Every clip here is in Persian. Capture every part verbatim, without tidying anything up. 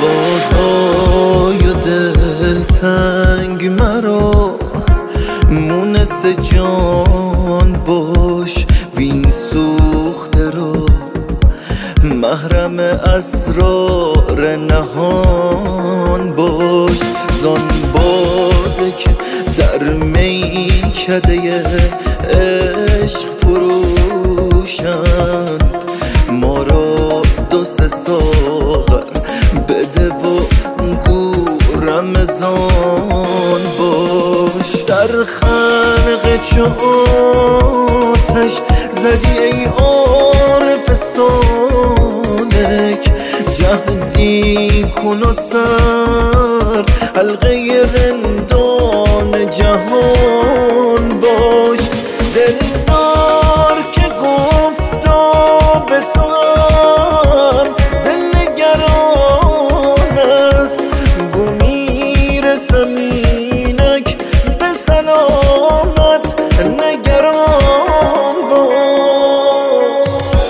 رازای دلتنگ مرا مونس جان باش وین سوخته را محرم اسرار نهان باش زان باده که در میکده عشق فروشند ما را دو سه ساغر بده و گو رمضان باش در خنق چو آتش زدی ای عارف سالک جهدی کن و سر حلقه رندان جهان باش دلدار که گفتا به تو هم دلنگران است گو میرسم اینک به سلامت نگران باش.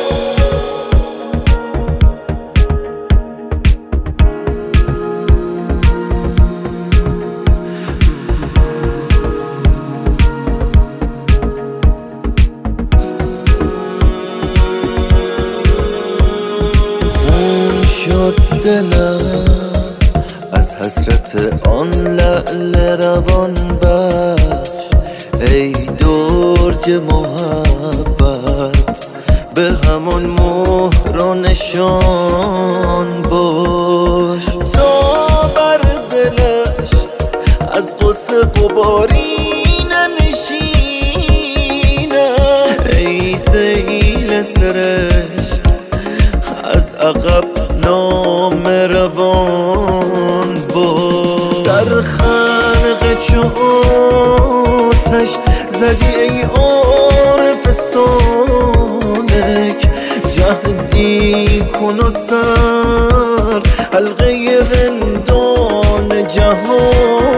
خون شد دلم از حسرت آن لعل روان بخش ای درج محبت به همون مهر و نشان باش تا بر دلش از غصه غباری ننشینه ای سیل سرشک از عقب نام روان باش در خنق چو آتش زدی ای عارف سالک جهدی کن و سر حلقه رندان جهان